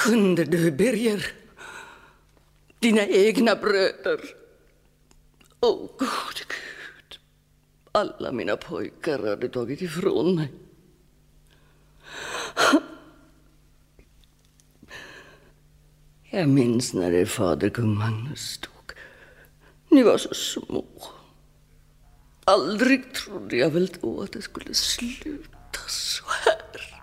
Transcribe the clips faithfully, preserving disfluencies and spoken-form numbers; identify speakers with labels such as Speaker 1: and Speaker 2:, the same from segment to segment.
Speaker 1: kunde du, Birger? Dina egna bröder. Åh, oh, gode Gud. Alla mina pojkar hade tagit ifrån mig. Jag minns när er fader kung Magnus stod. Ni var så små. Aldrig trodde jag väl då att det skulle sluta så här.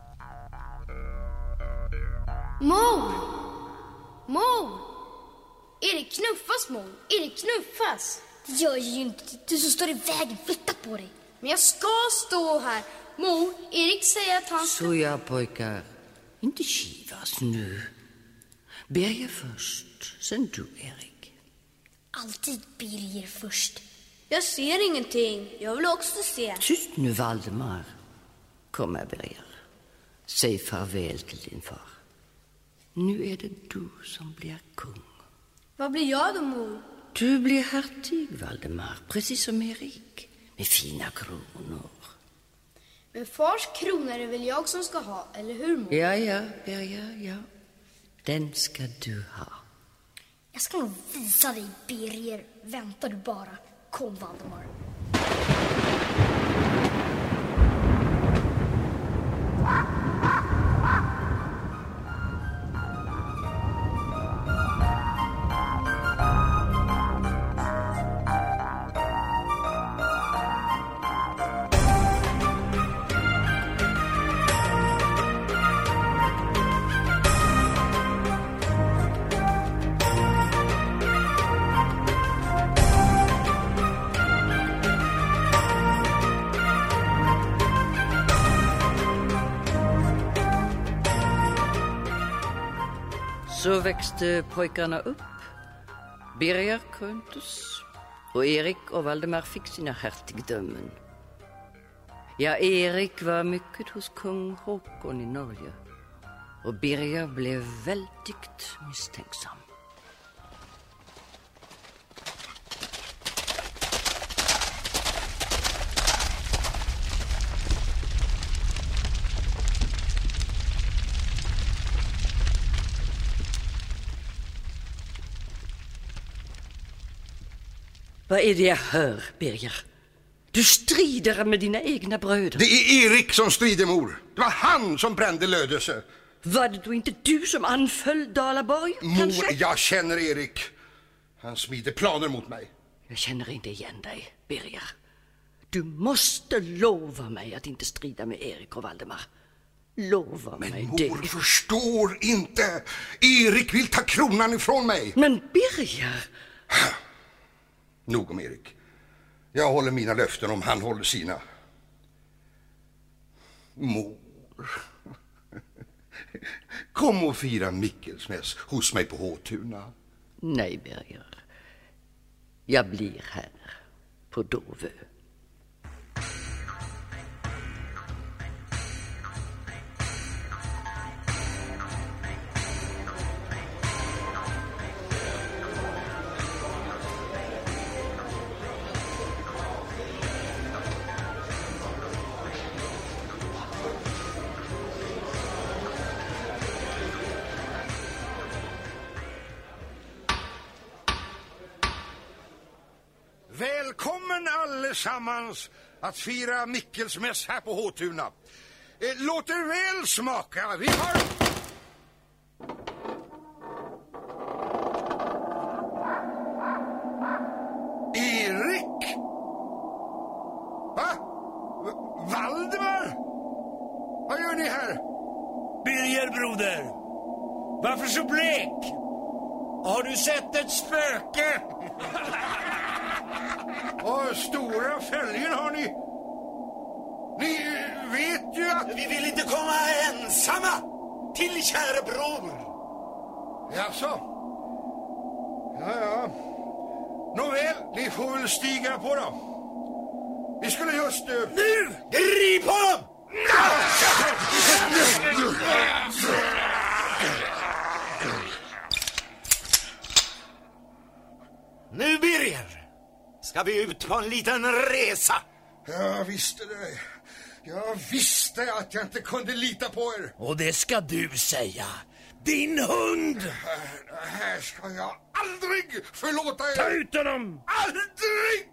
Speaker 2: Mor! Mor! Erik knuffas, mor. Erik knuffas. Det gör ju inte. Du som står i vägen, flytta på dig. Men jag ska stå här. Mor, Erik säger att han...
Speaker 1: Så ja, pojkar. Inte kivas nu. Birger först, sen du, Erik.
Speaker 2: Alltid Birger först. Jag ser ingenting. Jag vill också se.
Speaker 1: Tyst nu, Valdemar. Kom här, Birger. Säg farväl till din far. Nu är det du som blir kung.
Speaker 2: Vad blir jag då, mor?
Speaker 1: Du blir hertig, Valdemar. Precis som Erik. Med fina kronor.
Speaker 2: Men fars krona är det väl jag som ska ha, eller hur, mor?
Speaker 1: Ja, ja, Birger, ja. Den ska du ha.
Speaker 2: Jag ska nog visa dig, Birger. Väntar du bara. Kom, Valdemar.
Speaker 1: Så växte pojkarna upp. Birger kröntes och Erik och Valdemar fick sina hertigdömen. Ja, Erik var mycket hos kung Håkon i Norge och Birger blev väldigt misstänksam. Vad är det jag hör, Birger? Du strider med dina egna bröder.
Speaker 3: Det är Erik som strider, mor. Det var han som brände Lödöse.
Speaker 1: Var det då inte du som anföll Dalaborg,
Speaker 3: mor,
Speaker 1: kanske?
Speaker 3: Jag känner Erik. Han smider planer mot mig.
Speaker 1: Jag känner inte igen dig, Birger. Du måste lova mig att inte strida med Erik och Valdemar. Lova
Speaker 3: Men
Speaker 1: mig
Speaker 3: mor
Speaker 1: det.
Speaker 3: Men mor förstår inte. Erik vill ta kronan ifrån mig.
Speaker 1: Men Birger...
Speaker 3: Nog om Erik. Jag håller mina löften om han håller sina. Mor. Kom och fira Mikkelsmäss hos mig på Håtuna.
Speaker 1: Nej, Birger. Jag blir här på Dovö.
Speaker 3: Välkommen allesammans att fira Mikkelsmäss här på Håtuna. Eh, låt er väl smaka. Vi har... Erik? Va? V- Valdemar? Vad gör ni här?
Speaker 4: Birger, broder. Varför så blek? Har du sett ett spöke?
Speaker 3: Och stora fälgen har ni. Ni vet ju att...
Speaker 4: Vi vill inte komma ensamma till kära bror.
Speaker 3: Jaså? Ja, ja. Nåväl, ni får väl stiga på dem. Vi skulle just... Uh...
Speaker 4: Nu! Grip honom! Nu, Birger, ska vi ut på en liten resa.
Speaker 3: Jag visste det. Jag visste visste att jag inte kunde lita på er.
Speaker 4: Och det ska du säga. Din hund!
Speaker 3: Det här ska jag aldrig förlåta er.
Speaker 4: Ta ut honom!
Speaker 3: Aldrig!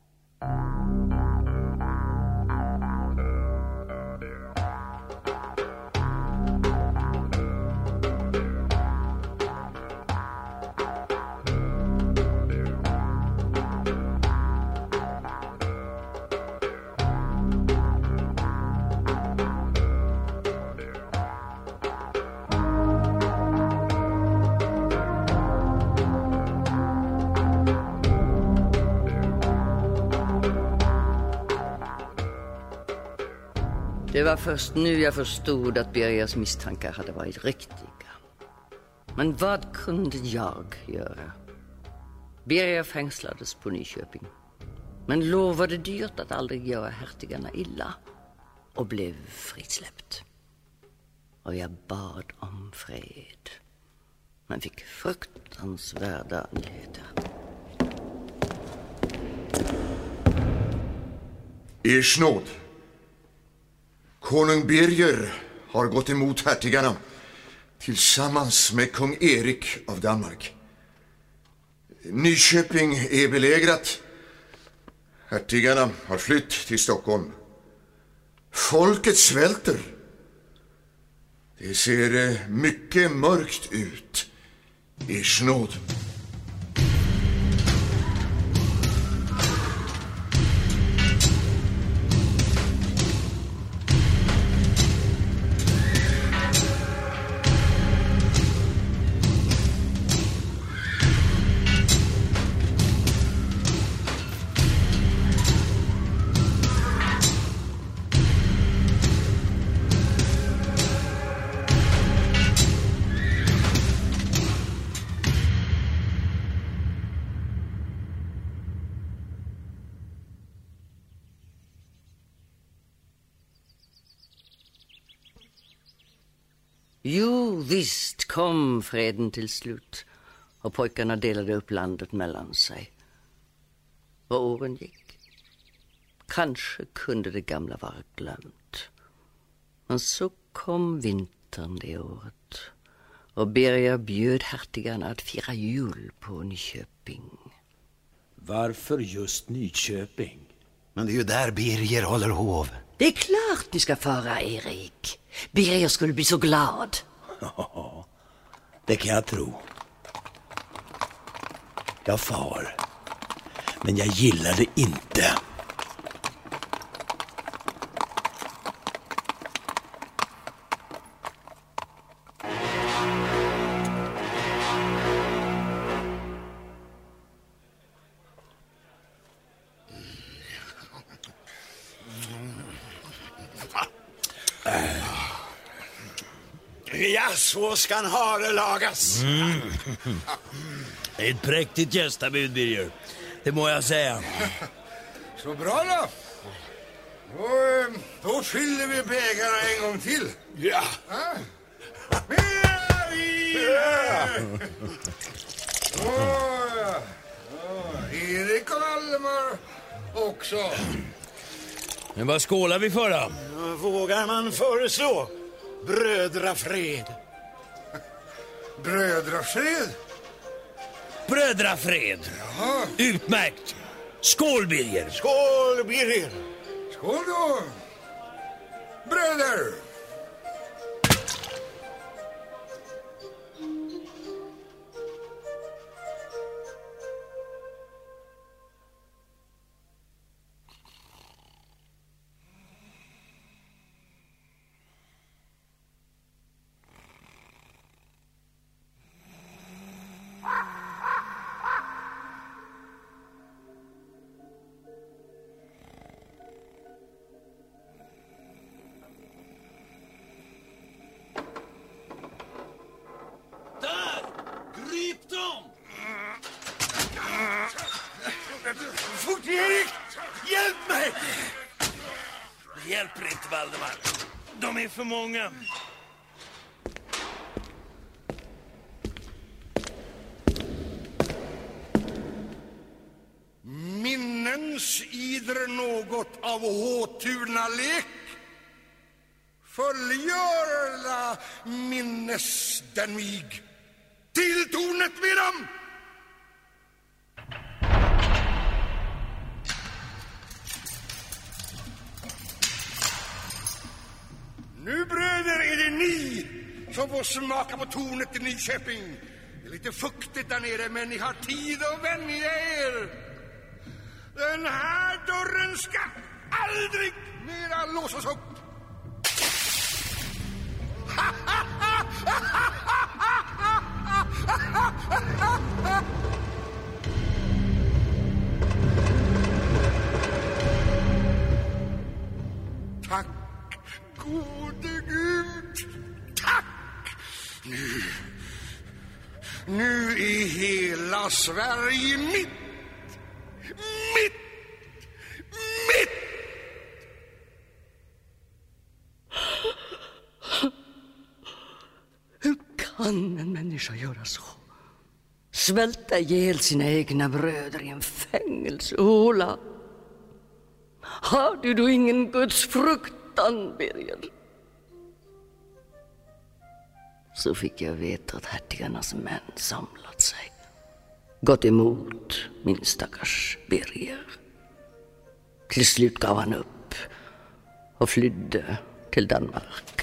Speaker 1: Det var först nu jag förstod att Birgers misstankar hade varit riktiga. Men vad kunde jag göra? Birger fängslades på Nyköping, men lovade dyrt att aldrig göra hertigarna illa och blev frisläppt. Och jag bad om fred, men fick fruktansvärda nyheter.
Speaker 3: Ers nåd. Konung Birger har gått emot hertigarna tillsammans med kung Erik av Danmark. Nyköping är belägrat. Hertigarna har flytt till Stockholm. Folket svälter. Det ser mycket mörkt ut. Ers nåd.
Speaker 1: Jo, visst kom freden till slut och pojkarna delade upp landet mellan sig. Och åren gick. Kanske kunde det gamla vara glömt. Men så kom vintern det året och Birger bjöd hertigarna att fira jul på Nyköping.
Speaker 4: Varför just Nyköping?
Speaker 5: Men det är ju där Birger håller hov.
Speaker 1: Det är klart ni ska fara, Erik. Birger skulle bli så glad.
Speaker 4: Ja, det kan jag tro. Jag far. Men jag gillar det inte.
Speaker 6: Ja, så ska en hare lagas.
Speaker 4: Mm. Ett präktigt gästabud, Birger. Det må jag säga.
Speaker 3: Så bra då. Då, då fyller vi bägarna en gång till.
Speaker 6: Ja.
Speaker 3: Ah. Mera vin! Åh, ja. Åh, Erik och Valdemar också.
Speaker 4: Men vad skålar vi för då?
Speaker 6: Vågar man föreslå brödrafred?
Speaker 3: Brödrafred?
Speaker 4: Brödrafred.
Speaker 3: Jaha.
Speaker 4: Utmärkt. Skål, Birger.
Speaker 6: Skål, Birger.
Speaker 3: Skål då, bröder.
Speaker 6: Fort, Erik! Hjälp mig!
Speaker 4: Det hjälper inte, Valdemar. De är för många.
Speaker 3: Minnens ider något av håturna lek? Fullgörla minnes den mig. Till tornet med dem! Nu bröder är det ni som får smaka på tornet i Nyköping. Det är lite fuktigt där nere, men ni har tid att vänja er. Den här dörren ska aldrig mera låsas upp. Tack, gode Gud. Tack! Nu, nu är hela Sverige mitt. Mitt! Mitt!
Speaker 1: Hur kan en människa göra så? Svälta ihjäl sina egna bröder i en fängelsehåla? Har du då ingen Guds fruktan, Birger? Så fick jag veta att hertigarnas män samlat sig, gått emot min stackars Birger. Till slut gav han upp och flydde till Danmark.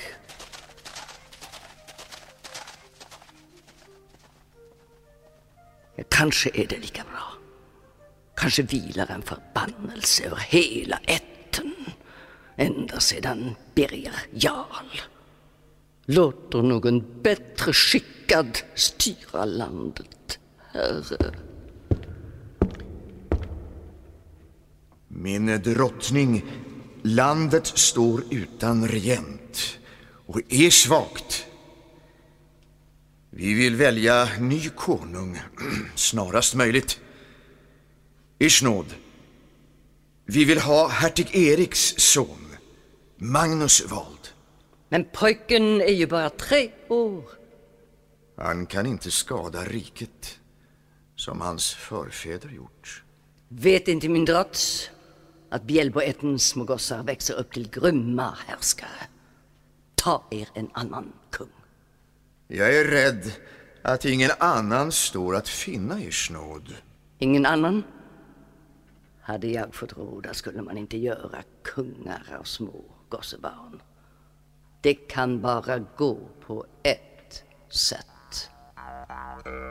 Speaker 1: Kanske är det lika bra. Kanske vilar en förbannelse över hela ätten ända sedan Birger Jarl. Låter någon bättre skickad styra landet, herre.
Speaker 7: Min drottning, landet står utan regent och är svagt. Vi vill välja ny konung snarast möjligt. Ers nåd, vi vill ha hertig Eriks son, Magnus vald.
Speaker 1: Men pojken är ju bara tre år.
Speaker 7: Han kan inte skada riket som hans förfäder gjort.
Speaker 1: Vet inte min drots att Bjälboättens små gossar växer upp till grymma härskare? Ta er en annan kung.
Speaker 7: Jag är rädd att ingen annan står att finna, ers nåd.
Speaker 1: Ingen annan? Hade jag fått råda skulle man inte göra kungar av små gossebarn. Det kan bara gå på ett sätt.